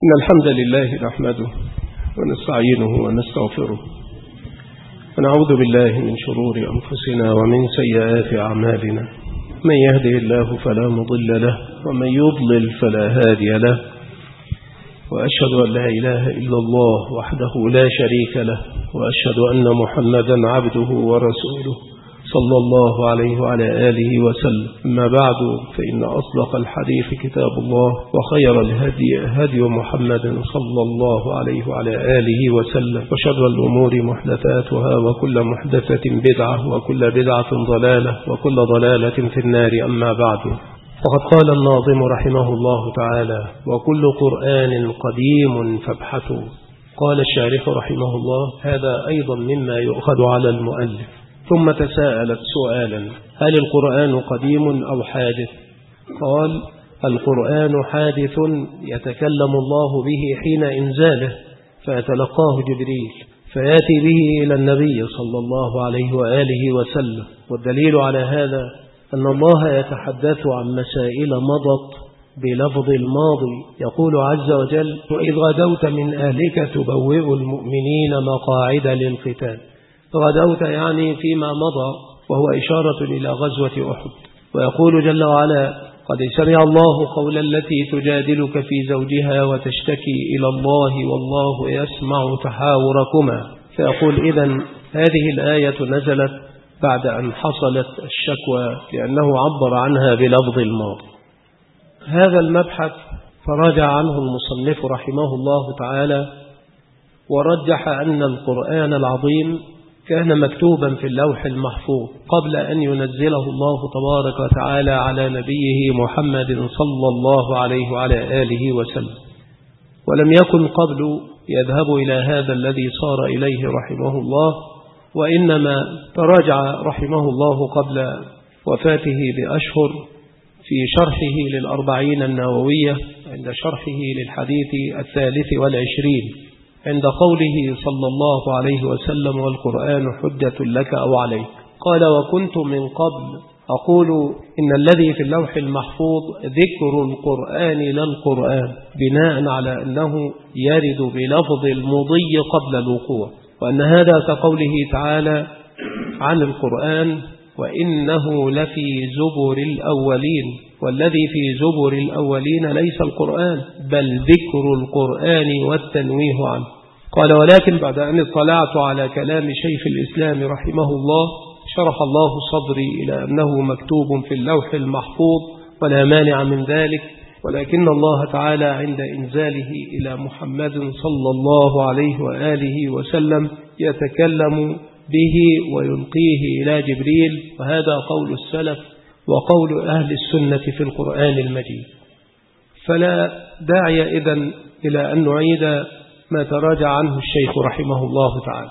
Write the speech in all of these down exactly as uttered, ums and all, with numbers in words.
إن الحمد لله نحمده ونستعينه ونستغفره ونعوذ بالله من شرور أنفسنا ومن سيئات أعمالنا. من يهده الله فلا مضل له ومن يضلل فلا هادي له، وأشهد أن لا إله إلا الله وحده لا شريك له، وأشهد أن محمدا عبده ورسوله صلى الله عليه وعلى آله وسلم. أما بعد، فإن أصدق الحديث كتاب الله، وخير الهدي هدي محمد صلى الله عليه وعلى آله وسلم، وشر الأمور محدثاتها، وكل محدثة بدعة، وكل بدعة ضلالة، وكل ضلالة في النار. أما بعد، فقد قال الناظم رحمه الله تعالى: وكل قرآن قديم فابحثوا. قال الشارح رحمه الله: هذا أيضا مما يؤخذ على المؤلف. ثم تساءلت سؤالا: هل القرآن قديم أو حادث؟ قال: القرآن حادث يتكلم الله به حين إنزاله، فيتلقاه جبريل فيأتي به إلى النبي صلى الله عليه وآله وسلم. والدليل على هذا أن الله يتحدث عن مسائل مضت بلفظ الماضي، يقول عز وجل: وإذ غدوت من أهلك تبوئ المؤمنين مقاعد للقتال. غدوت يعني فيما مضى، وهو إشارة إلى غزوة أحد. ويقول جل وعلا: قد سمع الله قول التي تجادلك في زوجها وتشتكي إلى الله والله يسمع تحاوركما. فيقول: إذن هذه الآية نزلت بعد أن حصلت الشكوى، لأنه عبر عنها بلفظ الماضي. هذا المبحث فرجع عنه المصنف رحمه الله تعالى، ورجح أن القرآن العظيم كان مكتوبا في اللوح المحفوظ قبل أن ينزله الله تبارك وتعالى على نبيه محمد صلى الله عليه وعلى آله وسلم، ولم يكن قبل يذهب إلى هذا الذي صار إليه رحمه الله، وإنما تراجع رحمه الله قبل وفاته بأشهر في شرحه للأربعين النووية، عند شرحه للحديث الثالث والعشرين، عند قوله صلى الله عليه وسلم: والقرآن حجة لك أو عليك. قال: وكنت من قبل أقول إن الذي في اللوح المحفوظ ذكر القرآن للقرآن، بناء على أنه يرد بلفظ المضي قبل الوقوع، وأن هذا كقوله تعالى عن القرآن: وإنه لفي زبر الأولين. والذي في زبر الأولين ليس القرآن، بل ذكر القرآن والتنويه عنه. قال: ولكن بعد أن اطلعت على كلام شيخ الإسلام رحمه الله، شرح الله صدري إلى أنه مكتوب في اللوح المحفوظ ولا مانع من ذلك، ولكن الله تعالى عند إنزاله إلى محمد صلى الله عليه وآله وسلم يتكلم به ويلقيه إلى جبريل، وهذا قول السلف وقول أهل السنة في القرآن المجيد. فلا داعي إذن إلى أن نعيد ما تراجع عنه الشيخ رحمه الله تعالى.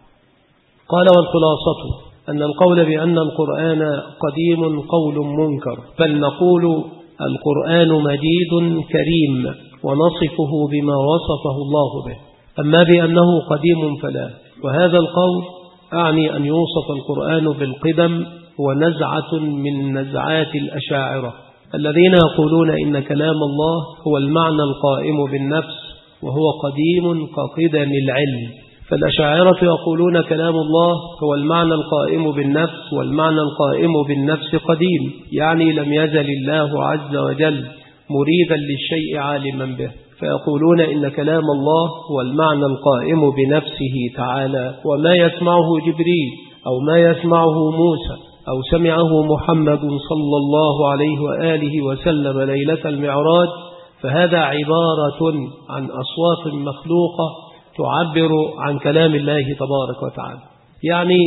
قال: والخلاصة أن القول بأن القرآن قديم قول منكر، بل نقول القرآن مجيد كريم ونصفه بما وصفه الله به. أما بأنه قديم فلا. وهذا القول أعني أن يوصف القرآن بالقدم ونزعة من نزعات الأشاعرة الذين يقولون إن كلام الله هو المعنى القائم بالنفس، وهو قديم كقدم العلم. فالأشاعرة يقولون كلام الله هو المعنى القائم بالنفس، والمعنى القائم بالنفس قديم، يعني لم يزل الله عز وجل مريدا للشيء عالما به. فيقولون إن كلام الله هو المعنى القائم بنفسه تعالى، وما يسمعه جبريل أو ما يسمعه موسى أو سمعه محمد صلى الله عليه وآله وسلم ليلة المعراج، فهذا عبارة عن أصوات مخلوقة تعبر عن كلام الله تبارك وتعالى. يعني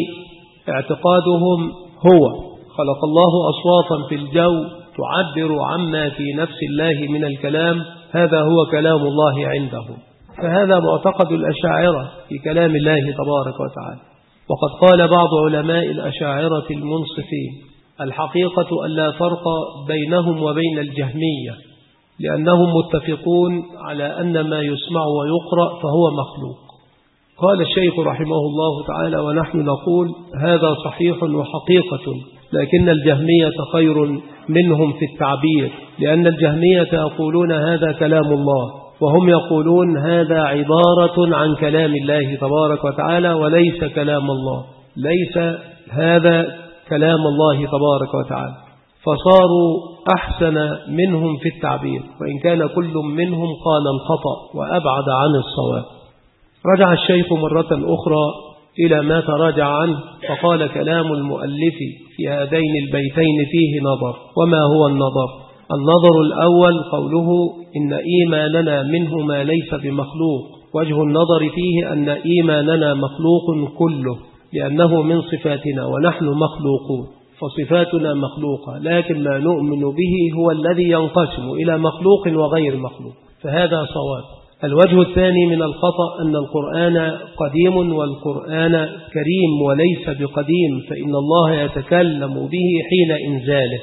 اعتقادهم هو خلق الله أصواتا في الجو تعبر عما في نفس الله من الكلام، هذا هو كلام الله عندهم. فهذا معتقد الأشاعرة في كلام الله تبارك وتعالى. وقد قال بعض علماء الأشاعرة المنصفين: الحقيقة أن لا فرق بينهم وبين الجهمية، لأنهم متفقون على أن ما يسمع ويقرأ فهو مخلوق. قال الشيخ رحمه الله تعالى: ونحن نقول هذا صحيح وحقيقة، لكن الجهمية خير منهم في التعبير، لأن الجهمية يقولون هذا كلام الله، وهم يقولون هذا عبارة عن كلام الله تبارك وتعالى وليس كلام الله، ليس هذا كلام الله تبارك وتعالى، فصاروا أحسن منهم في التعبير، وإن كان كل منهم قال الخطأ وأبعد عن الصواب. رجع الشيخ مرة أخرى إلى ما تراجع عنه فقال كلام المؤلف في هذين البيتين فيه نظر. وما هو النظر؟ النظر الأول قوله إن إيماننا منه ما ليس بمخلوق، وجه النظر فيه أن إيماننا مخلوق كله لأنه من صفاتنا ونحن مخلوقون، فصفاتنا مخلوقة، لكن ما نؤمن به هو الذي ينقسم إلى مخلوق وغير مخلوق، فهذا صواب. الوجه الثاني من الخطأ أن القرآن قديم والقرآن كريم وليس بقديم، فإن الله يتكلم به حين إنزاله،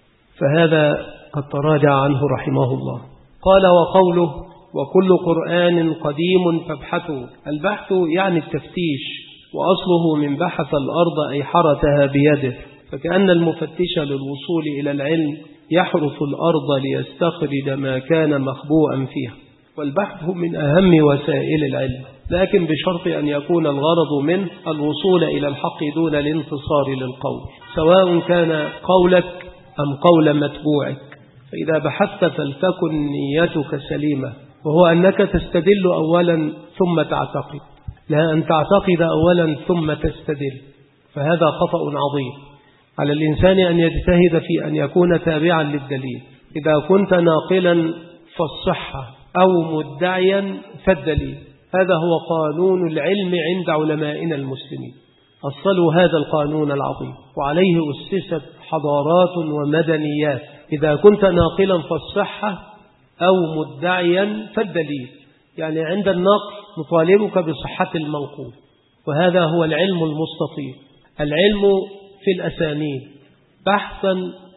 فهذا قد تراجع عنه رحمه الله. قال وقوله وكل قرآن قديم فابحثوا. البحث يعني التفتيش، وأصله من بحث الأرض أي حرثها بيده، فكأن المفتش للوصول إلى العلم يحرث الأرض ليستخرج ما كان مخبوءا فيها. والبحث من أهم وسائل العلم، لكن بشرط أن يكون الغرض منه الوصول إلى الحق دون الانتصار للقول، سواء كان قولك أم قول متبوعك. فإذا بحثت فلتكن نيتك سليمة، وهو أنك تستدل أولا ثم تعتقد، لا أن تعتقد أولا ثم تستدل، فهذا خطأ عظيم. على الإنسان أن يجتهد في أن يكون تابعا للدليل. إذا كنت ناقلا فالصحة أو مدعيا فالدليل، هذا هو قانون العلم عند علمائنا المسلمين. أصلوا هذا القانون العظيم وعليه أسست حضارات ومدنيات. إذا كنت ناقلا فالصحة أو مدعيا فالدليل، يعني عند النقل نطالبك بصحة المنقول، وهذا هو العلم المستطيل. العلم في الأسانيد بحثا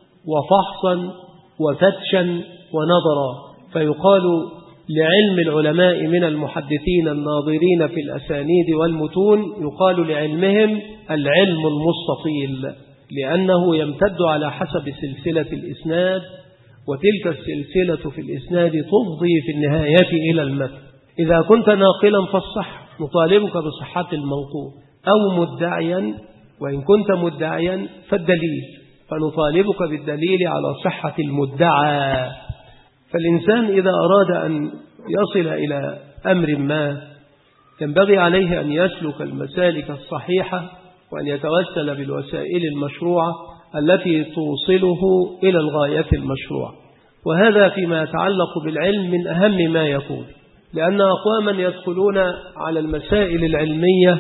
وفحصا وفتشا ونظرا، فيقال لعلم العلماء من المحدثين الناظرين في الأسانيد والمتون يقال لعلمهم العلم المستطيل، لأنه يمتد على حسب سلسلة الإسناد، وتلك السلسلة في الإسناد تفضي في النهاية إلى المتن. إذا كنت ناقلا فالصح نطالبك بصحة المنقول، أو مدعيا، وإن كنت مدعيا فالدليل، فنطالبك بالدليل على صحة المدعى. فالإنسان إذا أراد أن يصل إلى أمر ما ينبغي عليه أن يسلك المسالك الصحيحة، وأن يتوسل بالوسائل المشروعة التي توصله إلى الغاية المشروعة. وهذا فيما يتعلق بالعلم من أهم ما يكون، لأن أقواما يدخلون على المسائل العلمية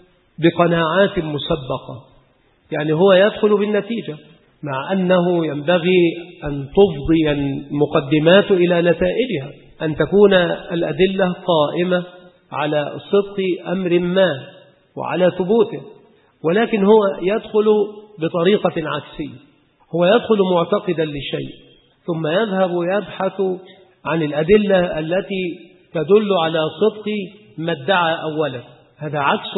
بقناعات مسبقة، يعني هو يدخل بالنتيجة، مع أنه ينبغي أن تفضي المقدمات إلى نتائجها، أن تكون الأدلة قائمة على صدق أمر ما وعلى ثبوته. ولكن هو يدخل بطريقة عكسية، هو يدخل معتقدا لشيء ثم يذهب يبحث عن الأدلة التي تدل على صدق ما ادعى أولا. هذا عكس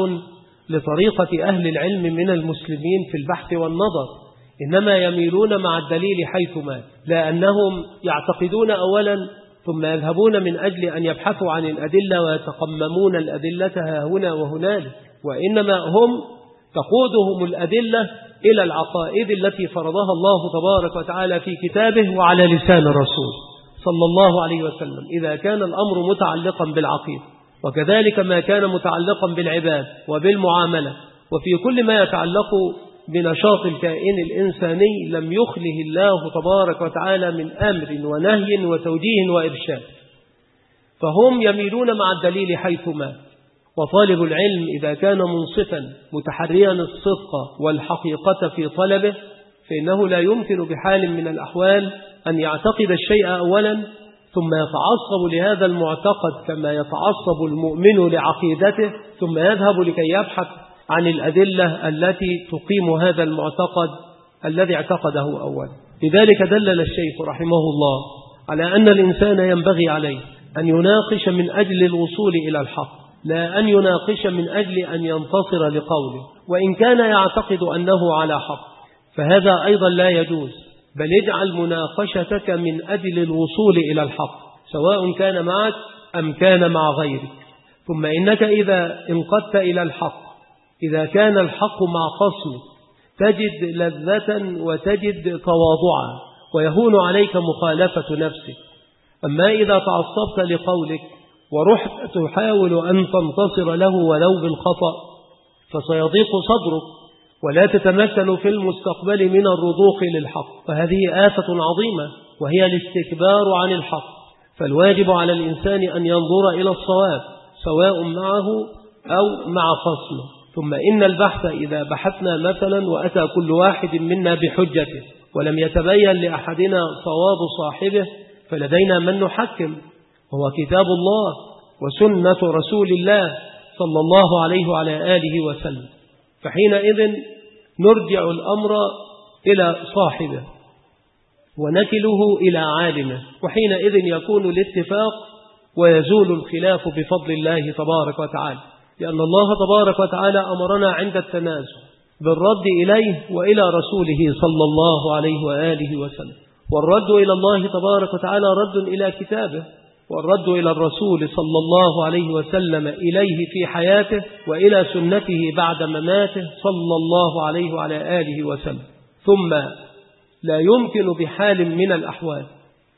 لطريقة أهل العلم من المسلمين في البحث والنظر، إنما يميلون مع الدليل حيثما، لأنهم يعتقدون أولا ثم يذهبون من أجل أن يبحثوا عن الأدلة ويتقممون الأدلة ها هنا وهنالك، وإنما هم تقودهم الأدلة إلى العقائد التي فرضها الله تبارك وتعالى في كتابه وعلى لسان الرسول صلى الله عليه وسلم، إذا كان الأمر متعلقا بالعقيدة، وكذلك ما كان متعلقا بالعباد وبالمعاملة، وفي كل ما يتعلق بنشاط الكائن الإنساني لم يخله الله تبارك وتعالى من أمر ونهي وتوجيه وإرشاد، فهم يميلون مع الدليل حيثما. وطالب العلم إذا كان منصفا متحريا الصدق والحقيقة في طلبه، فإنه لا يمكن بحال من الأحوال أن يعتقد الشيء أولا ثم يتعصب لهذا المعتقد كما يتعصب المؤمن لعقيدته، ثم يذهب لكي يبحث عن الأدلة التي تقيم هذا المعتقد الذي اعتقده أولا. لذلك دلل الشيخ رحمه الله على أن الإنسان ينبغي عليه أن يناقش من أجل الوصول إلى الحق، لا أن يناقش من أجل أن ينتصر لقوله، وإن كان يعتقد أنه على حق فهذا أيضا لا يجوز، بل اجعل مناقشتك من أجل الوصول إلى الحق، سواء كان معك أم كان مع غيرك. ثم إنك إذا انقدت إلى الحق، إذا كان الحق مع خصمك تجد لذة وتجد تواضعا ويهون عليك مخالفة نفسك. أما إذا تعصبت لقولك ورحت تحاول أن تنتصر له ولو بالخطأ فسيضيق صدرك ولا تتمكن في المستقبل من الرضوخ للحق، فهذه آفة عظيمة وهي الاستكبار عن الحق. فالواجب على الإنسان أن ينظر إلى الصواب سواء معه أو مع خصمه. ثم إن البحث إذا بحثنا مثلا وأتى كل واحد منا بحجته ولم يتبين لأحدنا صواب صاحبه فلدينا من نحكم، هو كتاب الله وسنة رسول الله صلى الله عليه وعلى آله وسلم. فحينئذ نرجع الأمر إلى صاحبه ونكله إلى عالمه، وحينئذ يكون الاتفاق ويزول الخلاف بفضل الله تبارك وتعالى، لأن الله تبارك وتعالى أمرنا عند التنازع بالرد إليه وإلى رسوله صلى الله عليه وآله وسلم. والرد إلى الله تبارك وتعالى رد إلى كتابه، والرد إلى الرسول صلى الله عليه وسلم إليه في حياته وإلى سنته بعد مماته صلى الله عليه وعلى آله وسلم. ثم لا يمكن بحال من الأحوال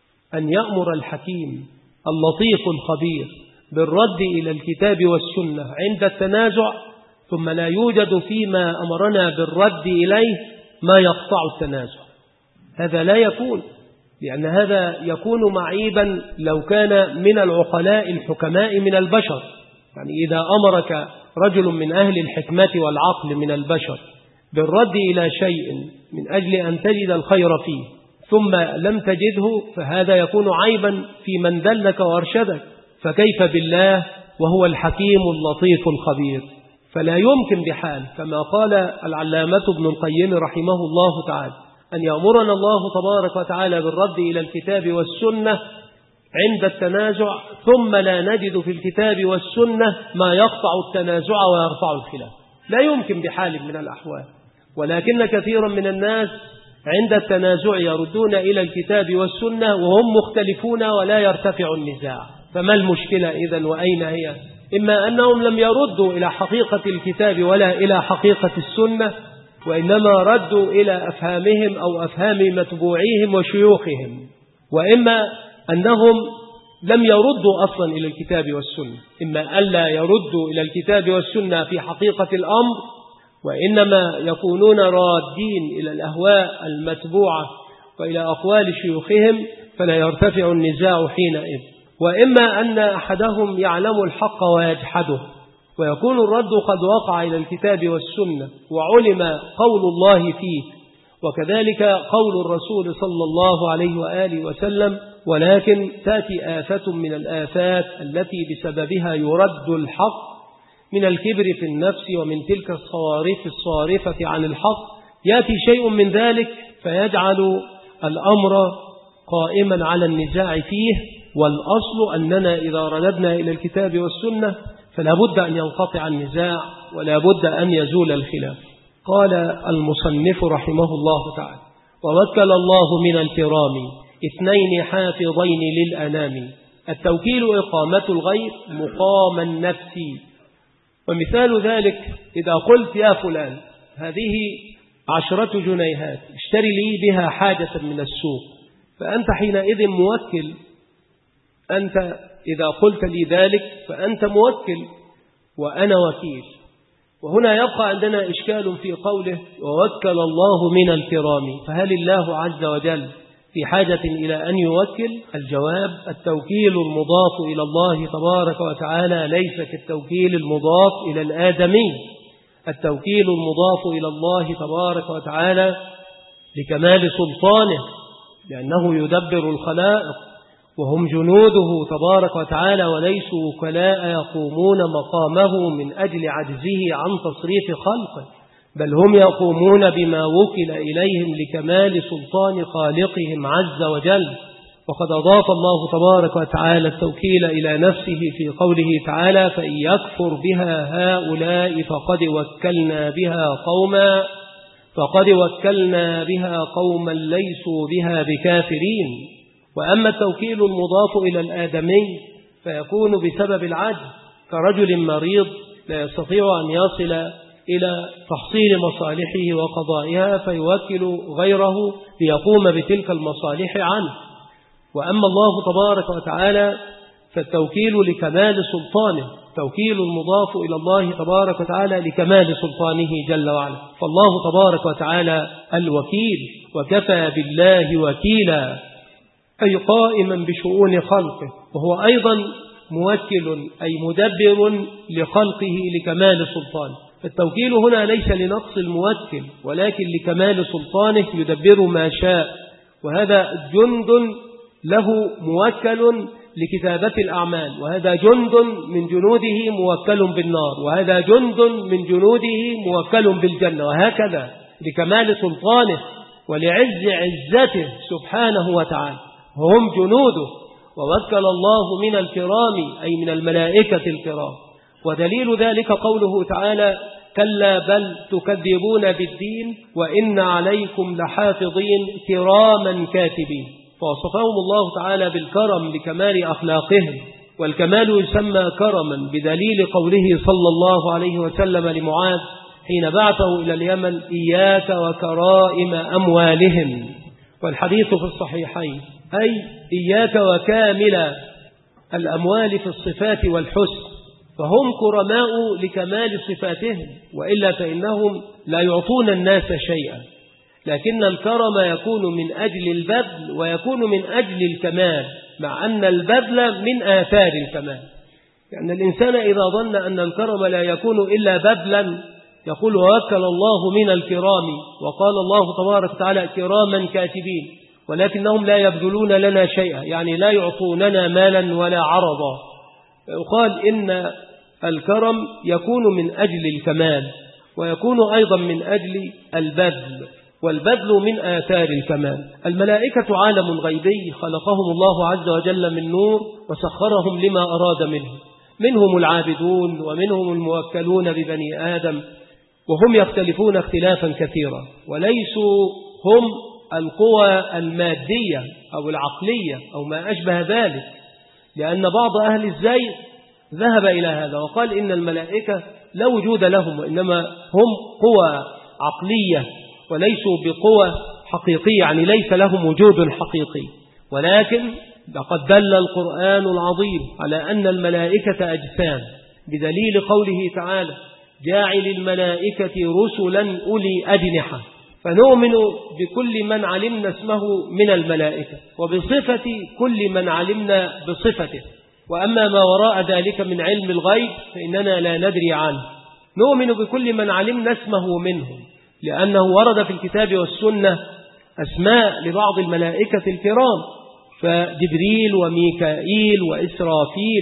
أن يأمر الحكيم اللطيف الخبير بالرد إلى الكتاب والسنة عند التنازع ثم لا يوجد فيما أمرنا بالرد إليه ما يقطع التنازع. هذا لا يكون، لأن هذا يكون معيبا لو كان من العقلاء الحكماء من البشر. يعني إذا أمرك رجل من أهل الحكمة والعقل من البشر بالرد إلى شيء من أجل أن تجد الخير فيه ثم لم تجده فهذا يكون عيبا في من دلك وارشدك، فكيف بالله وهو الحكيم اللطيف الخبير؟ فلا يمكن بحال كما قال العلامة ابن القيم رحمه الله تعالى أن يأمرنا الله تبارك وتعالى بالرد إلى الكتاب والسنة عند التنازع ثم لا نجد في الكتاب والسنة ما يقطع التنازع ويرفع الخلاف. لا يمكن بحال من الأحوال. ولكن كثيرا من الناس عند التنازع يردون إلى الكتاب والسنة وهم مختلفون ولا يرتفع النزاع. فما المشكلة إذن وأين هي؟ إما أنهم لم يردوا إلى حقيقة الكتاب ولا إلى حقيقة السنة، وإنما ردوا إلى أفهامهم أو أفهام متبوعيهم وشيوخهم، وإما أنهم لم يردوا أصلا إلى الكتاب والسنة، إما ألا يردوا إلى الكتاب والسنة في حقيقة الأمر وإنما يكونون رادين إلى الأهواء المتبوعة وإلى أقوال شيوخهم فلا يرتفع النزاع حينئذ. وإما أن أحدهم يعلم الحق ويجحده ويكون الرد قد وقع إلى الكتاب والسنة وعلم قول الله فيه وكذلك قول الرسول صلى الله عليه وآله وسلم، ولكن تأتي آفة من الآفات التي بسببها يرد الحق من الكبر في النفس ومن تلك الصوارف الصارفة عن الحق. يأتي شيء من ذلك فيجعل الأمر قائما على النزاع فيه، والأصل أننا إذا رددنا إلى الكتاب والسنة فلا بد أن ينقطع النزاع ولا بد أن يزول الخلاف. قال المصنف رحمه الله تعالى: ووكل الله من الكرام اثنين حافظين للأنام، التوكيل إقامة الغير مقام النفس. ومثال ذلك إذا قلت يا فلان هذه عشرة جنيهات اشتري لي بها حاجة من السوق، فأنت حينئذ موكل. أنت إذا قلت لي ذلك فأنت موكل وأنا وكيل. وهنا يبقى عندنا إشكال في قوله ووكل الله من الكرام، فهل الله عز وجل في حاجة إلى أن يوكل؟ الجواب: التوكيل المضاف إلى الله تبارك وتعالى ليس كالتوكيل المضاف إلى الآدمي. التوكيل المضاف إلى الله تبارك وتعالى لكمال سلطانه، لأنه يدبر الخلائق وهم جنوده تبارك وتعالى وليسوا وكلاء يقومون مقامه من أجل عجزه عن تصريف خلقه، بل هم يقومون بما وكل إليهم لكمال سلطان خالقهم عز وجل. وقد أضاف الله تبارك وتعالى التوكيل إلى نفسه في قوله تعالى: فإن يكفر بها هؤلاء فقد وكلنا بها قوما فقد وكلنا بها قوما ليسوا بها بكافرين. وأما التوكيل المضاف إلى الآدمي فيكون بسبب العجز، كرجل مريض لا يستطيع أن يصل إلى تحصيل مصالحه وقضائها فيوكل غيره ليقوم بتلك المصالح عنه. وأما الله تبارك وتعالى فالتوكيل لكمال سلطانه، توكيل المضاف إلى الله تبارك وتعالى لكمال سلطانه جل وعلا. فالله تبارك وتعالى الوكيل، وكفى بالله وكيلا، أي قائما بشؤون خلقه، وهو أيضا موكل أي مدبر لخلقه لكمال سلطانه. فالتوكيل هنا ليس لنقص الموكل ولكن لكمال سلطانه يدبر ما شاء، وهذا جند له موكل لكتابة الأعمال، وهذا جند من جنوده موكل بالنار، وهذا جند من جنوده موكل بالجنة، وهكذا لكمال سلطانه ولعز عزته سبحانه وتعالى، وهم جنوده. ووكل الله من الكرام أي من الملائكة الكرام. ودليل ذلك قوله تعالى: كلا بل تكذبون بالدين وإن عليكم لحافظين كراما كاتبين. فوصفهم الله تعالى بالكرم لكمال أخلاقهم، والكمال يسمى كرما بدليل قوله صلى الله عليه وسلم لمعاذ حين بعثه إلى اليمن: إياك وكرائم أموالهم. والحديث في الصحيحين، أي إياك وكامل الأموال في الصفات والحسن، فهم كرماء لكمال صفاتهم، وإلا فإنهم لا يعطون الناس شيئا. لكن الكرم يكون من أجل البذل ويكون من أجل الكمال، مع أن البذل من آثار الكمال. يعني الإنسان إذا ظن أن الكرم لا يكون إلا بذلا يقول: ووكل الله من الكرام، وقال الله تبارك وتعالى: كراما كاتبين، ولكنهم لا يبذلون لنا شيئا، يعني لا يعطوننا مالا ولا عرضا. يقال إن الكرم يكون من أجل الكمال، ويكون أيضا من أجل البذل، والبذل من آثار الكمال. الملائكة عالم غيبي خلقهم الله عز وجل من نور وسخرهم لما أراد منه، منهم العابدون ومنهم الموكلون ببني آدم، وهم يختلفون اختلافا كثيرا، وليسوا هم القوى المادية أو العقلية أو ما أشبه ذلك، لأن بعض أهل الزيغ ذهب إلى هذا وقال إن الملائكة لا وجود لهم، وإنما هم قوى عقلية وليسوا بقوى حقيقية، يعني ليس لهم وجود حقيقي. ولكن لقد دل القرآن العظيم على أن الملائكة أجسام، بدليل قوله تعالى: جاعل الملائكة رسلا أولي أجنحة. فنؤمن بكل من علمنا اسمه من الملائكة، وبصفة كل من علمنا بصفته. وأما ما وراء ذلك من علم الغيب فإننا لا ندري عنه. نؤمن بكل من علمنا اسمه منهم، لأنه ورد في الكتاب والسنة أسماء لبعض الملائكة الكرام، فجبريل وميكائيل وإسرافيل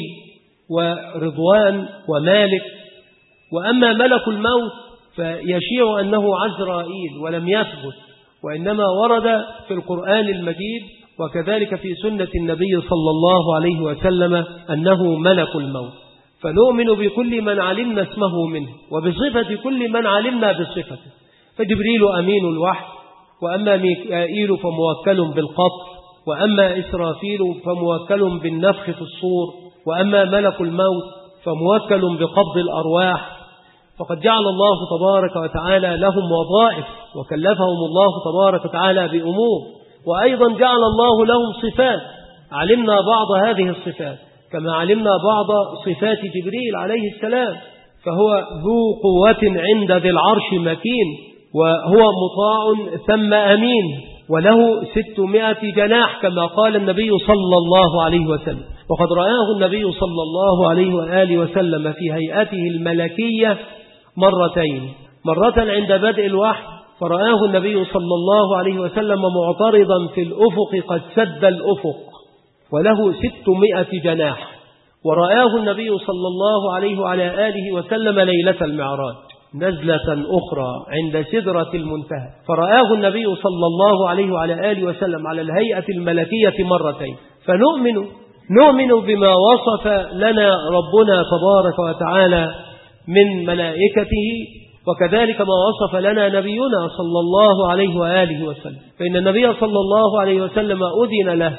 ورضوان ومالك. وأما ملك الموت فيشيع أنه عزرائيل ولم يثبت، وإنما ورد في القرآن المجيد وكذلك في سنة النبي صلى الله عليه وسلم أنه ملك الموت. فنؤمن بكل من علمنا اسمه منه، وبصفة كل من علمنا بصفته. فجبريل أمين الوحي، وأما ميكائيل فموكل بالقبض، وأما إسرافيل فموكل بالنفخ في الصور، وأما ملك الموت فموكل بقبض الأرواح. فقد جعل الله تبارك وتعالى لهم وظائف، وكلفهم الله تبارك وتعالى بأمور، وأيضا جعل الله لهم صفات علمنا بعض هذه الصفات، كما علمنا بعض صفات جبريل عليه السلام، فهو ذو قوة عند ذي العرش مكين، وهو مطاع ثم أمين، وله ستمائة جناح كما قال النبي صلى الله عليه وسلم. وقد رآه النبي صلى الله عليه وآله وسلم في هيئته الملكية مرتين، مرة عند بدء الوحي فرآه النبي صلى الله عليه وسلم معترضا في الأفق قد سد الأفق وله ستمائة جناح، ورآه النبي صلى الله عليه وعلى آله وسلم ليلة المعراج نزلة أخرى عند سدرة المنتهى، فرآه النبي صلى الله عليه وعلى آله وسلم على الهيئة الملكية مرتين. فنؤمن نؤمن بما وصف لنا ربنا تبارك وتعالى من ملائكته، وكذلك ما وصف لنا نبينا صلى الله عليه وآله وسلم. فإن النبي صلى الله عليه وسلم أذن له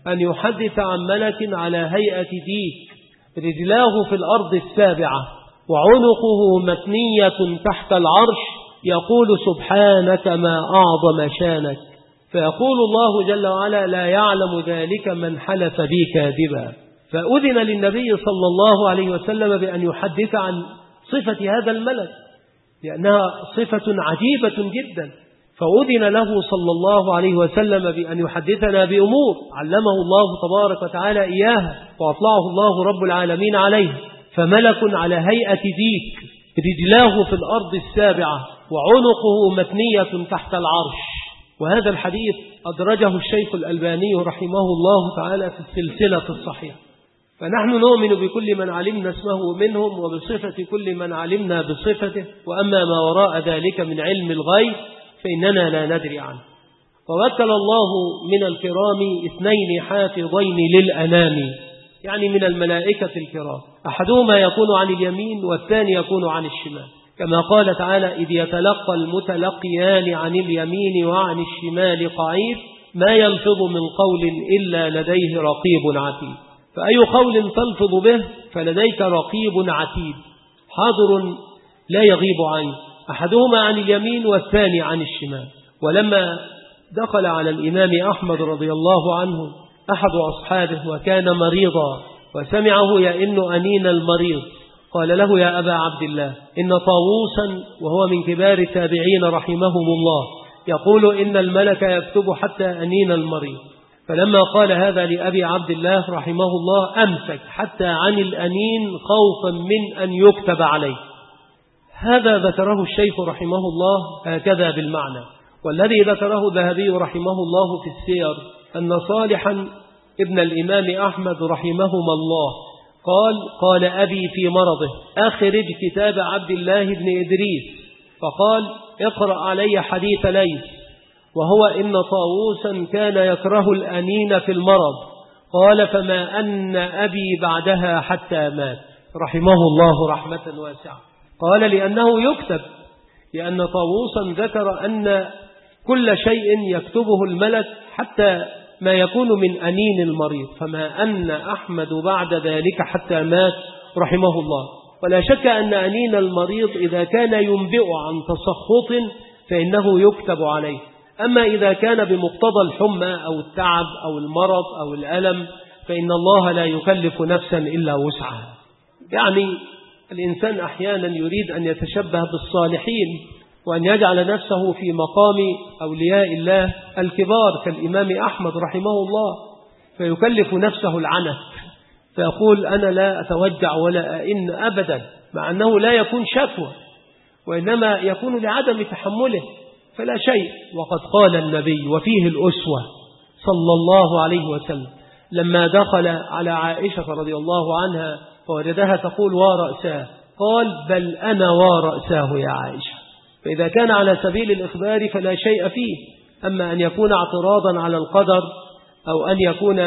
أن يحدث عن ملك على هيئة ديك رجلاه في الأرض السابعة وعنقه متنية تحت العرش يقول سبحانك ما أعظم شانك، فيقول الله جل وعلا لا يعلم ذلك من حلف بي كاذبا. فأذن للنبي صلى الله عليه وسلم بأن يحدث عن صفة هذا الملك لأنها صفة عجيبة جدا، فأذن له صلى الله عليه وسلم بأن يحدثنا بأمور علمه الله تبارك وتعالى إياها وأطلعه الله رب العالمين عليه. فملك على هيئة ديك رجلاه في الأرض السابعة وعنقه متنية تحت العرش. وهذا الحديث أدرجه الشيخ الألباني رحمه الله تعالى في السلسلة الصحيحة. فنحن نؤمن بكل من علمنا اسمه منهم وبصفة كل من علمنا بصفته، وأما ما وراء ذلك من علم الغيب فإننا لا ندري عنه. ووكل الله من الكرام اثنين حافظين للأنام، يعني من الملائكة الكرام، أحدهما يكون عن اليمين والثاني يكون عن الشمال، كما قال تعالى إذ يتلقى المتلقيان عن اليمين وعن الشمال قعيد ما يلفظ من قول إلا لديه رقيب عتيد. فأي قول تلفظ به فلديك رقيب عتيد حاضر لا يغيب عنه، أحدهما عن اليمين والثاني عن الشمال. ولما دخل على الإمام أحمد رضي الله عنه أحد أصحابه وكان مريضا وسمعه يئن أنين المريض قال له يا أبا عبد الله إن طاووسا وهو من كبار التابعين رحمهم الله يقول إن الملك يكتب حتى أنين المريض. فلما قال هذا لأبي عبد الله رحمه الله أمسك حتى عن الأنين خوفا من أن يكتب عليه. هذا ذكره الشيخ رحمه الله هكذا بالمعنى. والذي ذكره ذهبي رحمه الله في السير أن صالحا ابن الإمام أحمد رحمهما الله قال قال أبي في مرضه أخرج كتاب عبد الله بن إدريس، فقال اقرأ علي حديث ليث وهو إن طاووسا كان يكره الأنين في المرض، قال فما أن أبي بعدها حتى مات رحمه الله رحمة واسعة. قال لأنه يكتب، لأن طاووسا ذكر أن كل شيء يكتبه الملك حتى ما يكون من أنين المريض، فما أن أحمد بعد ذلك حتى مات رحمه الله. ولا شك أن أنين المريض إذا كان ينبئ عن تسخط فإنه يكتب عليه، أما إذا كان بمقتضى الحمى أو التعب أو المرض أو الألم فإن الله لا يكلف نفسا إلا وسعها. يعني الإنسان أحيانا يريد أن يتشبه بالصالحين وأن يجعل نفسه في مقام أولياء الله الكبار كالإمام أحمد رحمه الله، فيكلف نفسه العنت فيقول أنا لا أتوجع ولا أئن أبدا، مع أنه لا يكون شكوى وإنما يكون لعدم تحمله فلا شيء. وقد قال النبي وفيه الأسوة صلى الله عليه وسلم لما دخل على عائشة رضي الله عنها فوجدها تقول ورأساه قال بل أنا ورأساه يا عائشة. فإذا كان على سبيل الإخبار فلا شيء فيه، أما أن يكون اعتراضا على القدر أو أن يكون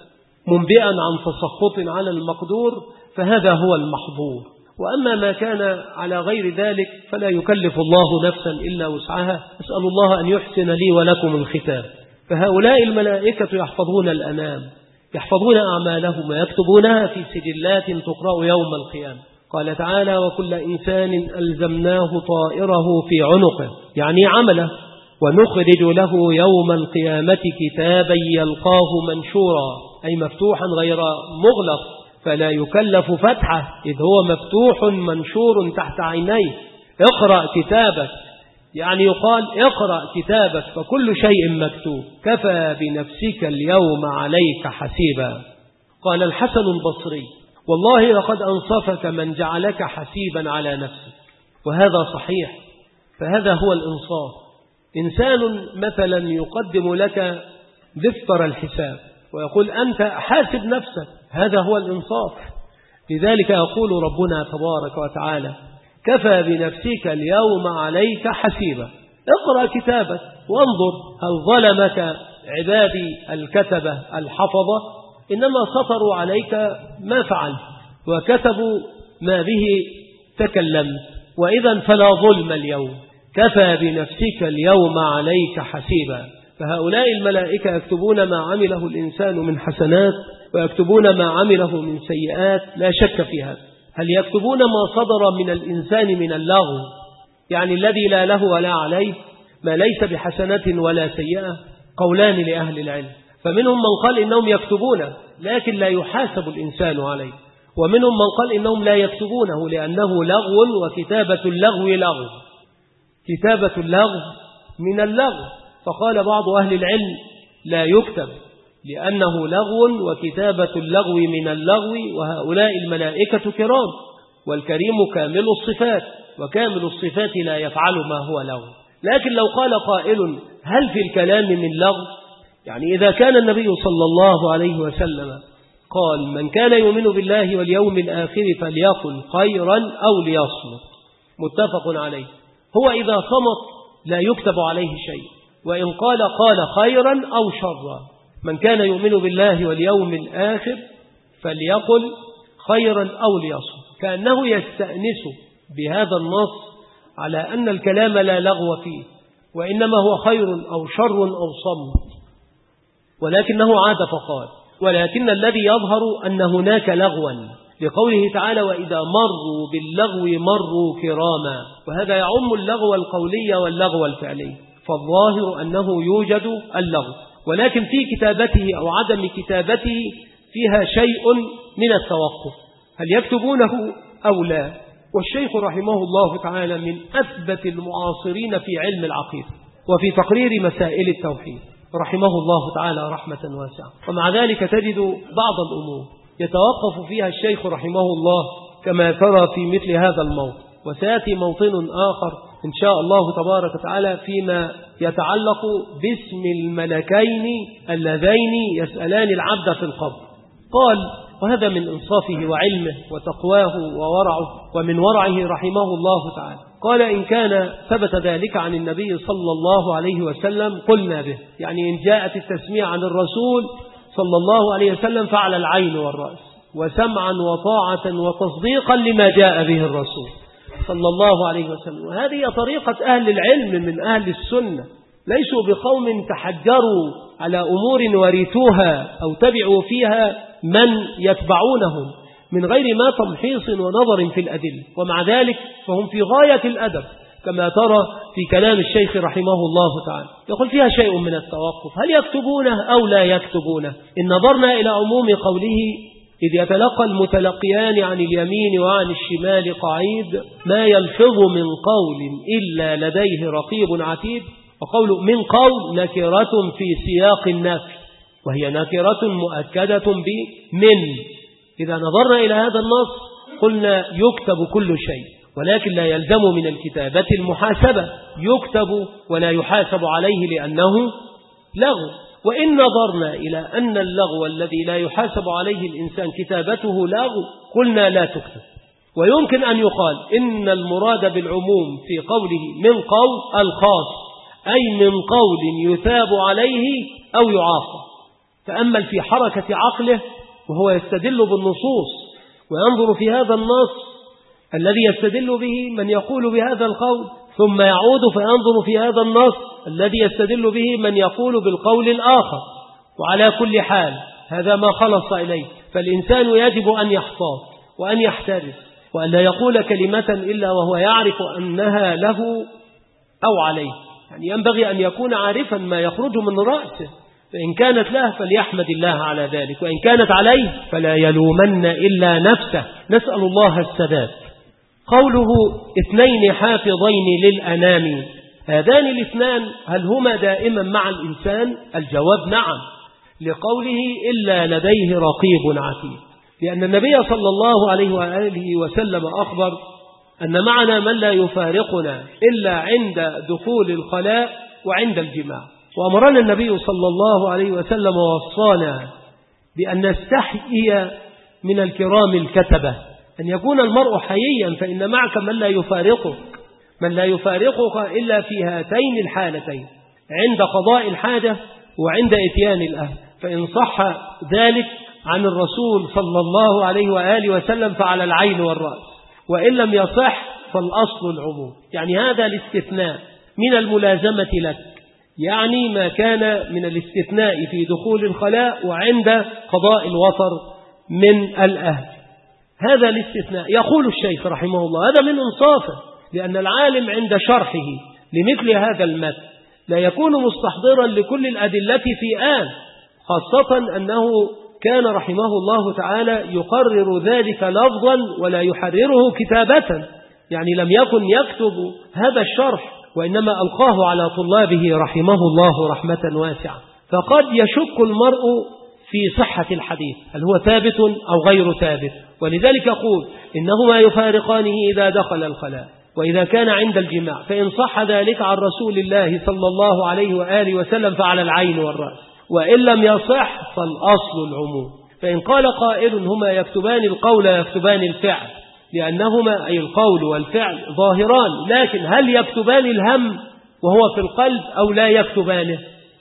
منبئا عن تسخط على المقدور فهذا هو المحظور. وأما ما كان على غير ذلك فلا يكلف الله نفسا إلا وسعها. أسأل الله أن يحسن لي ولكم الختام. فهؤلاء الملائكة يحفظون الأنام، يحفظون أعمالهم ويكتبونها في سجلات تقرأ يوم القيامة. قال تعالى وكل إنسان ألزمناه طائره في عنقه، يعني عمله، ونخرج له يوم القيامة كتابا يلقاه منشورا، أي مفتوحا غير مغلق، فلا يكلف فتحه إذ هو مفتوح منشور تحت عينيه. اقرأ كتابك، يعني يقال اقرأ كتابك فكل شيء مكتوب، كفى بنفسك اليوم عليك حسيبا. قال الحسن البصري والله لقد أنصفك من جعلك حسيبا على نفسك، وهذا صحيح، فهذا هو الإنصاف. إنسان مثلا يقدم لك دفتر الحساب ويقول أنت حاسب نفسك، هذا هو الإنصاف. لذلك يقول ربنا تبارك وتعالى كفى بنفسك اليوم عليك حسيبا. اقرأ كتابك وانظر هل ظلمك عبادي الكتبة الحفظة، إنما سطروا عليك ما فعلت وكتبوا ما به تكلمت، وإذا فلا ظلم اليوم، كفى بنفسك اليوم عليك حسيبا. فهؤلاء الملائكة يكتبون ما عمله الإنسان من حسنات ويكتبون ما عمله من سيئات، لا شك في هذا. هل يكتبون ما صدر من الإنسان من اللغو، يعني الذي لا له ولا عليه، ما ليس بحسنة ولا سيئة؟ قولان لأهل العلم، فمنهم من قال إنهم يكتبونه لكن لا يحاسب الإنسان عليه، ومنهم من قال إنهم لا يكتبونه لأنه لغو، وكتابة اللغو لغو، كتابة اللغو من اللغو. فقال بعض أهل العلم لا يكتب لأنه لغو، وكتابة اللغو من اللغو، وهؤلاء الملائكة كرام، والكريم كامل الصفات، وكامل الصفات لا يفعل ما هو لغو. لكن لو قال قائل هل في الكلام من لغو؟ يعني إذا كان النبي صلى الله عليه وسلم قال من كان يؤمن بالله واليوم الآخر فليقل خيرا أو ليصمت، متفق عليه، هو إذا صمت لا يكتب عليه شيء، وإن قال قال خيرا أو شرا. من كان يؤمن بالله واليوم الآخر فليقل خيرا أو ليصمت، كأنه يستأنس بهذا النص على أن الكلام لا لغو فيه، وإنما هو خير أو شر أو صمت، ولكنه عاد فقال ولكن الذي يظهر أن هناك لغوا، لقوله تعالى وإذا مروا باللغو مروا كراما، وهذا يعم اللغو القولي واللغو الفعلي، فالظاهر أنه يوجد اللغو، ولكن في كتابته أو عدم كتابته فيها شيء من التوقف، هل يكتبونه أو لا؟ والشيخ رحمه الله تعالى من أثبت المعاصرين في علم العقيدة وفي تقرير مسائل التوحيد رحمه الله تعالى رحمة واسعة، ومع ذلك تجد بعض الأمور يتوقف فيها الشيخ رحمه الله كما ترى في مثل هذا الموطن. وسيأتي موطن آخر إن شاء الله تبارك وتعالى فيما يتعلق باسم الملكين اللذين يسألان العبد في القبر. قال وهذا من إنصافه وعلمه وتقواه وورعه ومن ورعه رحمه الله تعالى، قال إن كان ثبت ذلك عن النبي صلى الله عليه وسلم قلنا به، يعني إن جاءت التسمية عن الرسول صلى الله عليه وسلم فعلى العين والرأس، وسمعا وطاعة وتصديقا لما جاء به الرسول صلى الله عليه وسلم. وهذه طريقة أهل العلم من أهل السنة، ليسوا بقوم تحجروا على أمور ورثوها أو تبعوا فيها من يتبعونهم من غير ما تمحيص ونظر في الأدلة، ومع ذلك فهم في غاية الأدب كما ترى في كلام الشيخ رحمه الله تعالى، يقول فيها شيء من التوقف، هل يكتبونه أو لا يكتبونه؟ إن نظرنا إلى عموم قوله إذ يتلقى المتلقيان عن اليمين وعن الشمال قعيد ما يلفظ من قول إلا لديه رقيب عتيد، وقول من قول نكرة في سياق النفي، وهي نكرة مؤكدة بمن. إذا نظرنا إلى هذا النص قلنا يكتب كل شيء، ولكن لا يلزم من الكتابة المحاسبة، يكتب ولا يحاسب عليه لأنه لغو. وإن نظرنا إلى أن اللغو الذي لا يحاسب عليه الإنسان كتابته لغو قلنا لا تكتب. ويمكن أن يقال إن المراد بالعموم في قوله من قول الخاص، أي من قول يثاب عليه أو يعاقب. تأمل في حركة عقله وهو يستدل بالنصوص وينظر في هذا النص الذي يستدل به من يقول بهذا القول، ثم يعود فينظر في هذا النص الذي يستدل به من يقول بالقول الآخر. وعلى كل حال هذا ما خلص إليه، فالإنسان يجب أن يحتاط وأن يحترس وأن لا يقول كلمة إلا وهو يعرف أنها له أو عليه، يعني ينبغي أن يكون عارفا ما يخرج من رأسه، فإن كانت له فليحمد الله على ذلك، وإن كانت عليه فلا يلومن إلا نفسه. نسأل الله السداد. قوله اثنين حافظين للأنام، هذان الاثنان هل هما دائما مع الإنسان؟ الجواب نعم، لقوله إلا لديه رقيب عتيد، لأن النبي صلى الله عليه وآله وسلم أخبر أن معنا من لا يفارقنا إلا عند دخول الخلاء وعند الجماع، وأمرنا النبي صلى الله عليه وسلم ووصانا بأن نستحيي من الكرام الكتبة، أن يكون المرء حييا، فإن معك من لا يفارقك من لا يفارقك إلا في هاتين الحالتين، عند قضاء الحاجة وعند إتيان الأهل. فإن صح ذلك عن الرسول صلى الله عليه وآله وسلم فعلى العين والرأس، وإن لم يصح فالأصل العموم، يعني هذا الاستثناء من الملازمة لك يعني ما كان من الاستثناء في دخول الخلاء وعند قضاء الوطر من الأهل. هذا الاستثناء يقول الشيخ رحمه الله هذا من إنصافه، لأن العالم عند شرحه لمثل هذا المتن لا يكون مستحضرا لكل الأدلة في آن، خاصة أنه كان رحمه الله تعالى يقرر ذلك لفظا ولا يحرره كتابة، يعني لم يكن يكتب هذا الشرح وإنما ألقاه على طلابه رحمه الله رحمة واسعة. فقد يشك المرء في صحة الحديث هل هو ثابت أو غير ثابت، ولذلك يقول إنهما يفارقانه إذا دخل الخلاء وإذا كان عند الجماع، فإن صح ذلك عن رسول الله صلى الله عليه وآله وسلم فعلى العين والرأس، وإن لم يصح فالأصل العموم. فإن قال قائل هما يكتبان القول يكتبان الفعل، لأنهما أي القول والفعل ظاهران، لكن هل يكتبان الهم وهو في القلب أو لا يكتبانه؟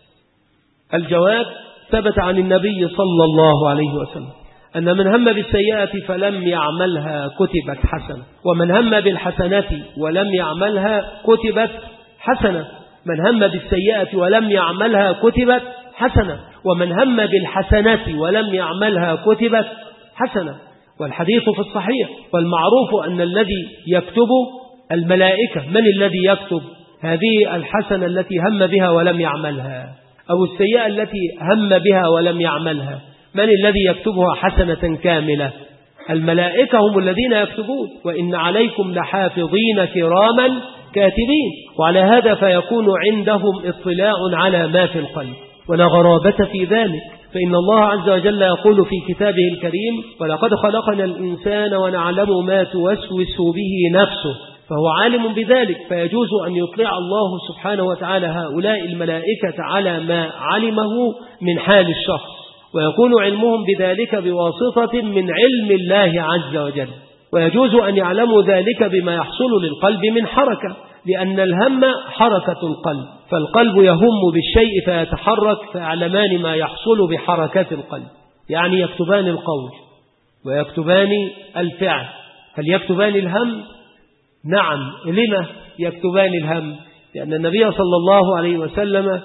الجواب ثبت عن النبي صلى الله عليه وسلم أن من هم بالسيئة فلم يعملها كتبت حسنة، ومن هم بالحسنة ولم يعملها كتبت حسنة. من هم بالسيئة ولم يعملها كتبت حسنة، ومن هم بالحسنة ولم يعملها كتبت حسنة. والحديث في الصحيح، والمعروف أن الذي يكتب الملائكة. من الذي يكتب هذه الحسنة التي هم بها ولم يعملها، أو السيئة التي هم بها ولم يعملها؟ من الذي يكتبها حسنة كاملة؟ الملائكة هم الذين يكتبون، وإن عليكم لحافظين كراما كاتبين. وعلى هذا فيكون عندهم اطلاع على ما في القلب، ولا غرابة في ذلك، فإن الله عز وجل يقول في كتابه الكريم ولقد خلقنا الإنسان ونعلم ما توسوس به نفسه، فهو عالم بذلك، فيجوز أن يطلع الله سبحانه وتعالى هؤلاء الملائكة على ما علمه من حال الشخص، ويكون علمهم بذلك بواسطة من علم الله عز وجل. ويجوز أن يعلموا ذلك بما يحصل للقلب من حركة، لأن الهم حركة القلب، فالقلب يهم بالشيء فيتحرك، فيعلمان ما يحصل بحركة القلب. يعني يكتبان القول ويكتبان الفعل. هل يكتبان الهم؟ نعم. لما يكتبان الهم؟ لأن النبي صلى الله عليه وسلم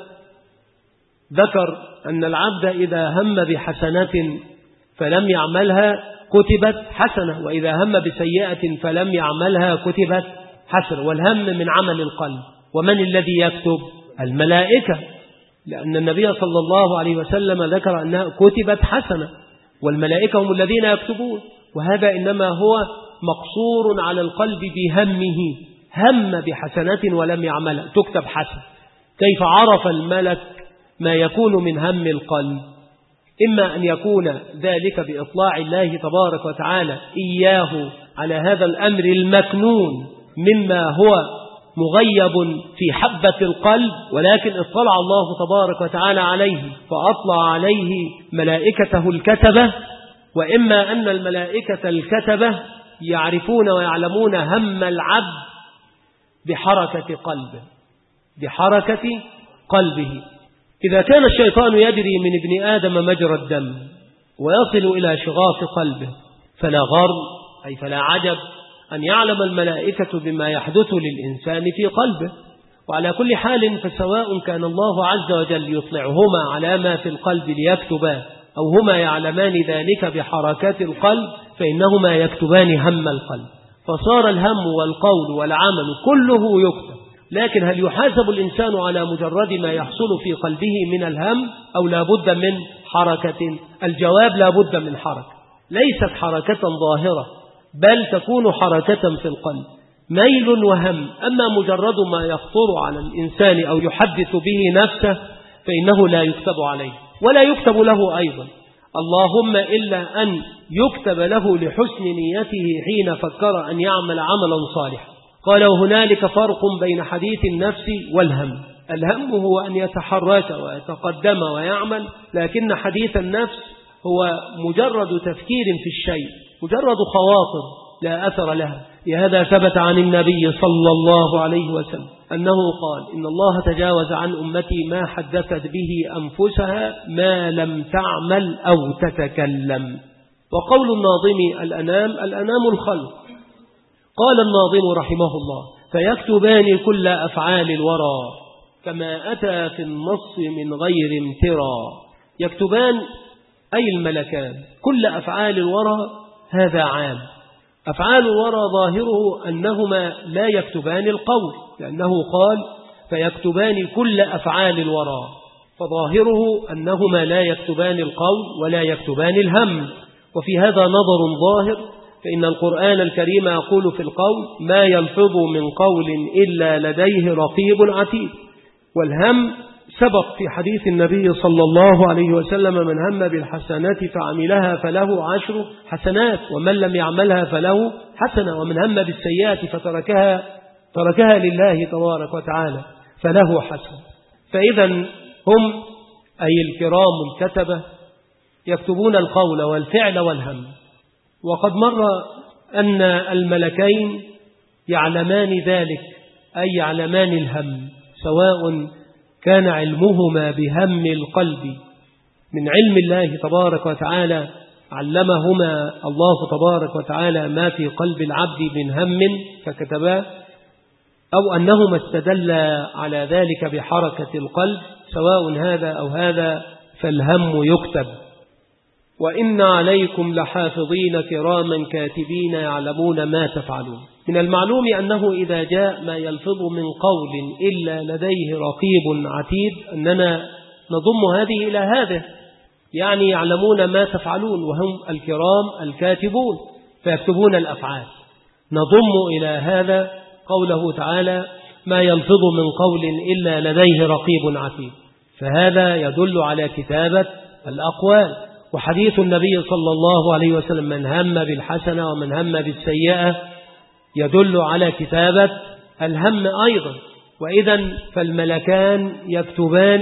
ذكر أن العبد إذا هم بحسنة فلم يعملها كتبت حسنة، وإذا هم بسيئة فلم يعملها كتبت حسنة. والهم من عمل القلب. ومن الذي يكتب؟ الملائكة، لأن النبي صلى الله عليه وسلم ذكر أنها كتبت حسنة، والملائكة هم الذين يكتبون. وهذا إنما هو مقصور على القلب بهمه، هم بحسنة ولم يعملها تكتب حسنة. كيف عرف الملك ما يكون من هم القلب؟ إما أن يكون ذلك بإطلاع الله تبارك وتعالى إياه على هذا الأمر المكنون مما هو مغيب في حبة القلب، ولكن اطلع الله تبارك وتعالى عليه فأطلع عليه ملائكته الكتبة. وإما أن الملائكة الكتبة يعرفون ويعلمون هم العبد بحركة قلبه بحركة قلبه. إذا كان الشيطان يجري من ابن آدم مجرى الدم ويصل إلى شغاف قلبه، فلا غر أي فلا عجب أن يعلم الملائكة بما يحدث للإنسان في قلبه. وعلى كل حال فسواء كان الله عز وجل يطلعهما على ما في القلب ليكتبا، أو هما يعلمان ذلك بحركات القلب، فإنهما يكتبان هم القلب. فصار الهم والقول والعمل كله يكتب. لكن هل يحاسب الإنسان على مجرد ما يحصل في قلبه من الهم، أو لا بد من حركة؟ الجواب لا بد من حركة، ليست حركة ظاهرة، بل تكون حركة في القلب، ميل وهم. أما مجرد ما يخطر على الإنسان أو يحدث به نفسه فإنه لا يكتب عليه ولا يكتب له أيضا، اللهم إلا أن يكتب له لحسن نيته حين فكر أن يعمل عملا صالحا. قال وهنالك فرق بين حديث النفس والهم. الهم هو أن يتحرك ويتقدم ويعمل، لكن حديث النفس هو مجرد تفكير في الشيء، مجرد خواطر لا أثر لها. لهذا ثبت عن النبي صلى الله عليه وسلم أنه قال إن الله تجاوز عن أمتي ما حدثت به أنفسها ما لم تعمل أو تتكلم. وقول الناظم الأنام الأنام الخلق. قال الناظم رحمه الله فيكتبان كل أفعال الورى، كما أتى في النص من غير امترى. يكتبان أي الملكان كل أفعال الورى، هذا عام. أفعال الورى ظاهره أنهما لا يكتبان القول، لأنه قال فيكتبان كل أفعال الورى، فظاهره أنهما لا يكتبان القول ولا يكتبان الهم. وفي هذا نظر ظاهر، فإن القرآن الكريم يقول في القول ما يلفظ من قول إلا لديه رقيب عتيد. والهم سبق في حديث النبي صلى الله عليه وسلم من هم بالحسنات فعملها فله عشر حسنات، ومن لم يعملها فله حسنة، ومن هم بالسيئات فتركها تركها لله تبارك وتعالى فله حسنة. فإذا هم أي الكرام الكتبة يكتبون القول والفعل والهم. وقد مر أن الملكين يعلمان ذلك، أي يعلمان الهم، سواء كان علمهما بهم القلب من علم الله تبارك وتعالى، علمهما الله تبارك وتعالى ما في قلب العبد من هم فكتباه، أو أنهما استدلا على ذلك بحركة القلب، سواء هذا أو هذا فالهم يكتب. وإن عليكم لحافظين كراما كاتبين يعلمون ما تفعلون. من المعلوم أنه إذا جاء ما يلفظ من قول إلا لديه رقيب عتيد أننا نضم هذه إلى هذا، يعني يعلمون ما تفعلون، وهم الكرام الكاتبون فيكتبون الأفعال. نضم إلى هذا قوله تعالى ما يلفظ من قول إلا لديه رقيب عتيد، فهذا يدل على كتابة الأقوال. وحديث النبي صلى الله عليه وسلم من هم بالحسنة ومن هم بالسيئة يدل على كتابة الهم أيضا. وإذا فالملكان يكتبان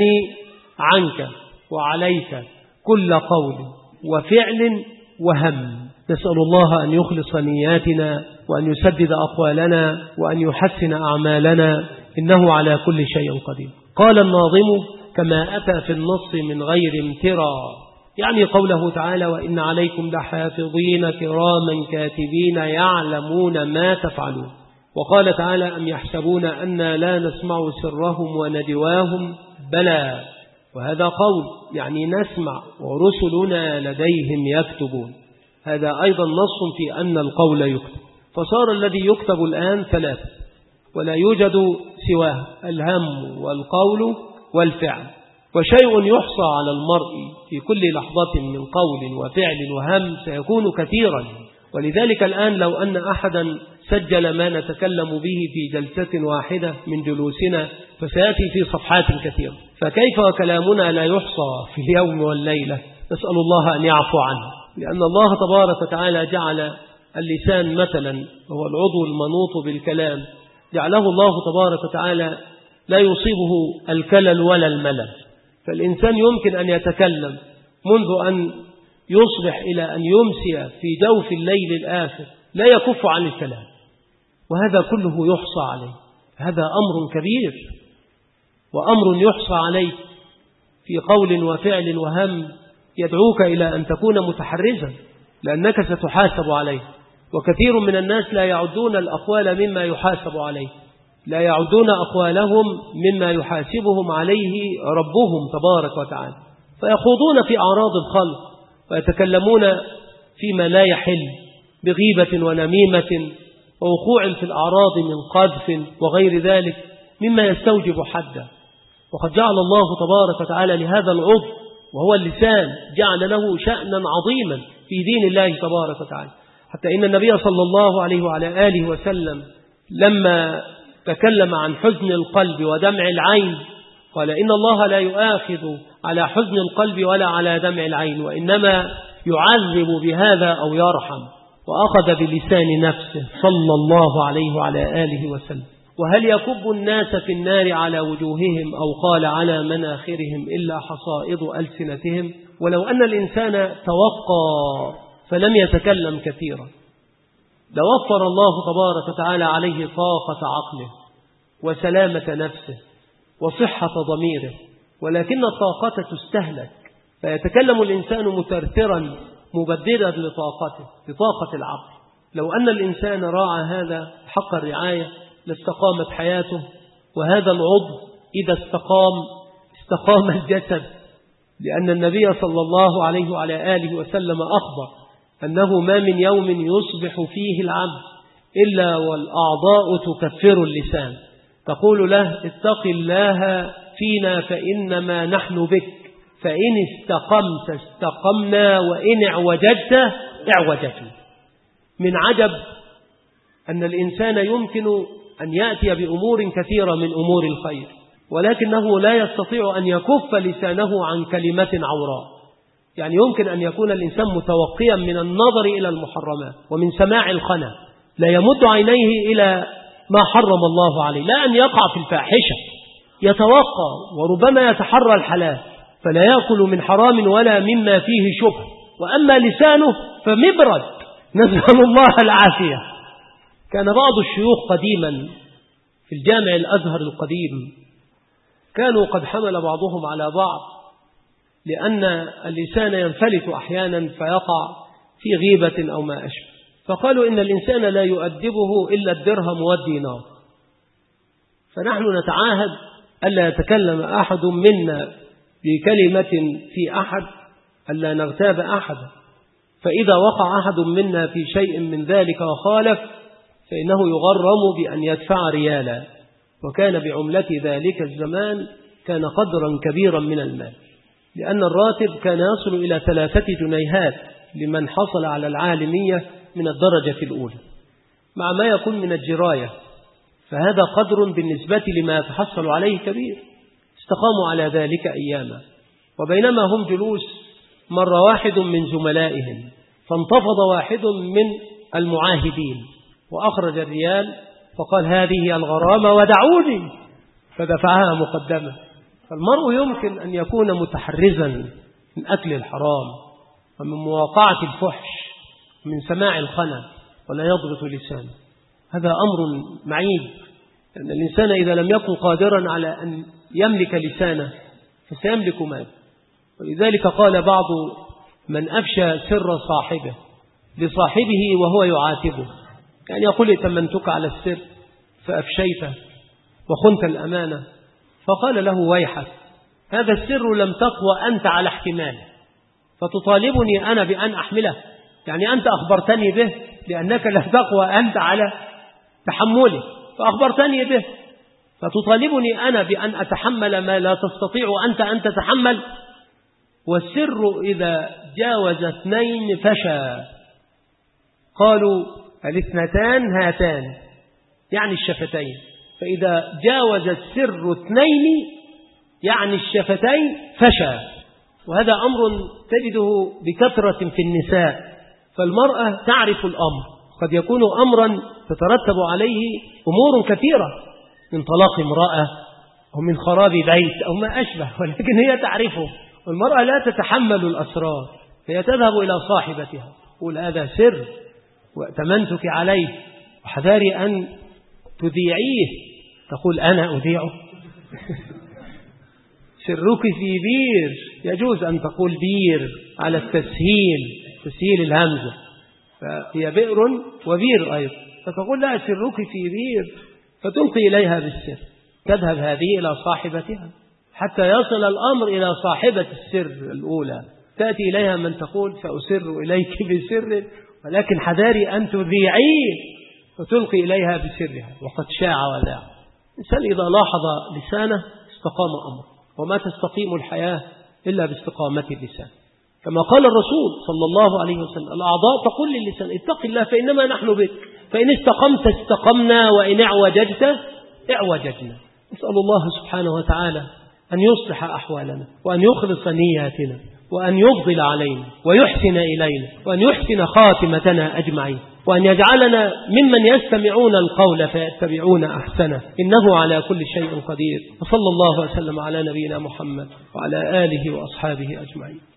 عنك وعليك كل قول وفعل وهم. نسأل الله أن يخلص نياتنا وأن يسدد أقوالنا وأن يحسن أعمالنا، إنه على كل شيء قدير. قال الناظم كما أتى في النص من غير امترى، يعني قوله تعالى وإن عليكم لحافظين كراما كاتبين يعلمون ما تفعلون. وقال تعالى أم يحسبون أن لا نسمع سرهم ونجواهم، بلى، وهذا قول يعني نسمع ورسلنا لديهم يكتبون، هذا أيضا نص في أن القول يكتب. فصار الذي يكتب الآن ثلاثة ولا يوجد سواه، الهم والقول والفعل. وشيء يحصى على المرء في كل لحظة من قول وفعل وهم سيكون كثيرا. ولذلك الآن لو أن أحدا سجل ما نتكلم به في جلسة واحدة من جلوسنا فسيأتي في صفحات كثيرة، فكيف وكلامنا لا يحصى في اليوم والليلة؟ نسأل الله أن يعفو عنه، لأن الله تبارك وتعالى جعل اللسان مثلا وهو العضو المنوط بالكلام، جعله الله تبارك وتعالى لا يصيبه الكلل ولا الملل، فالإنسان يمكن أن يتكلم منذ أن يصبح إلى أن يمسي في جوف الليل الآخر لا يكف عن الكلام، وهذا كله يحصى عليه. هذا أمر كبير وأمر يحصى عليه في قول وفعل وهم، يدعوك إلى أن تكون متحرزا لأنك ستحاسب عليه. وكثير من الناس لا يعدون الأقوال مما يحاسب عليه، لا يعدون أقوالهم مما يحاسبهم عليه ربهم تبارك وتعالى، فيخوضون في أعراض الخلق ويتكلمون فيما لا يحل بغيبة ونميمة ووقوع في الأعراض من قذف وغير ذلك مما يستوجب حدا. وقد جعل الله تبارك وتعالى لهذا العضو وهو اللسان جعل له شأنا عظيما في دين الله تبارك وتعالى، حتى إن النبي صلى الله عليه وعلى آله وسلم لما تكلم عن حزن القلب ودمع العين قال إن الله لا يؤاخذ على حزن القلب ولا على دمع العين، وإنما يعذب بهذا أو يرحم، وأخذ بلسان نفسه صلى الله عليه وعلى آله وسلم. وهل يكب الناس في النار على وجوههم أو قال على مناخرهم إلا حصائد ألسنتهم؟ ولو أن الإنسان توقى فلم يتكلم كثيرا لوفر الله تبارك وتعالى عليه طاقة عقله وسلامة نفسه وصحة ضميره، ولكن الطاقة تستهلك فيتكلم الإنسان مترترا مبددا لطاقته لطاقة العقل. لو أن الإنسان راعى هذا حق الرعاية لاستقامت حياته، وهذا العضو إذا استقام استقام الجسد، لأن النبي صلى الله عليه وعلى آله وسلم أخبر أنه ما من يوم يصبح فيه العبد إلا والأعضاء تكفر اللسان، تقول له اتق الله فينا فإنما نحن بك، فإن استقمت استقمنا وإن اعوجدت اعوجتنا. من عجب أن الإنسان يمكن أن يأتي بأمور كثيرة من أمور الخير، ولكنه لا يستطيع أن يكف لسانه عن كلمة عوراء. يعني يمكن أن يكون الإنسان متوقيا من النظر إلى المحرمات ومن سماع الخنا، لا يمد عينيه إلى ما حرم الله عليه، لا أن يقع في الفاحشة، يتوقع وربما يتحرى الحلال، فلا يأكل من حرام ولا مما فيه شبه. وأما لسانه فمبرد، نسأل الله العافية. كان بعض الشيوخ قديما في الجامع الأزهر القديم كانوا قد حمل بعضهم على بعض، لأن اللسان ينفلت أحيانا فيقع في غيبة أو ما أشبه، فقالوا إن الإنسان لا يؤدبه إلا الدرهم والدينار، فنحن نتعاهد ألا يتكلم أحد منا بكلمة في أحد، ألا نغتاب أحدا، فإذا وقع أحد منا في شيء من ذلك وخالف فإنه يغرم بأن يدفع ريالا، وكان بعملة ذلك الزمان كان قدرا كبيرا من المال، لأن الراتب كان يصل إلى ثلاثة جنيهات لمن حصل على العالمية من الدرجة الأولى مع ما يكون من الجراية، فهذا قدر بالنسبة لما يتحصل عليه كبير. استقاموا على ذلك أياما، وبينما هم جلوس مر واحد من زملائهم فانتفض واحد من المعاهدين وأخرج الريال فقال هذه الغرامة ودعوني، فدفعها مقدمة. فالمرء يمكن أن يكون متحرزا من أكل الحرام ومن مواقعة الفحش ومن سماع الخنا ولا يضبط لسانه، هذا أمر معيب، لأن الإنسان إذا لم يكن قادرا على أن يملك لسانه فسيملك ماله. ولذلك قال بعض من أفشى سر صاحبه لصاحبه وهو يعاتبه، يعني يقول ائتمنتك على السر فأفشيته وخنت الأمانة، فقال له ويحك، هذا السر لم تقوى أنت على احتماله فتطالبني أنا بأن أحمله، يعني أنت أخبرتني به لأنك لا تقوى أنت على تحمله فأخبرتني به، فتطالبني أنا بأن أتحمل ما لا تستطيع أنت أن تتحمل. والسر إذا جاوز اثنين فشى، قالوا الاثنتان هاتان يعني الشفتين، فإذا جاوز السر اثنين يعني الشفتين فشى. وهذا أمر تجده بكثرة في النساء، فالمرأة تعرف الأمر، قد يكون أمرا تترتب عليه أمور كثيرة من طلاق امرأة أو من خراب بيت أو ما أشبه، ولكن هي تعرفه، والمرأة لا تتحمل الأسرار، هي تذهب إلى صاحبتها تقول هذا سر وأتمنتك عليه وحذاري أن تذيعيه، تقول أنا أذيعه سرك في بير، يجوز أن تقول بير على التسهيل، تسهيل الهمزة، فهي بئر وبير أيضا، فتقول لها سرك في بير، فتلقي إليها بالسر، تذهب هذه إلى صاحبتها حتى يصل الأمر إلى صاحبة السر الأولى، تأتي إليها من تقول سأسر إليك بسر ولكن حذاري أن تذيعيه، وتلقي إليها بسرها وقد شاع وذاع. الإنسان إذا لاحظ لسانه استقام أمره، وما تستقيم الحياة إلا باستقامة اللسان، كما قال الرسول صلى الله عليه وسلم الأعضاء تقول للسان اتق الله فإنما نحن بك، فإن استقمت استقمنا وإن اعوججت اعوججنا. نسأل الله سبحانه وتعالى أن يصلح أحوالنا وأن يخلص نياتنا وأن يفضل علينا ويحسن إلينا وأن يحسن خاتمتنا أجمعين، وأن يجعلنا ممن يستمعون القول فيتبعون أحسنه، إنه على كل شيء قدير. وصلى الله وسلم على نبينا محمد وعلى آله وأصحابه أجمعين.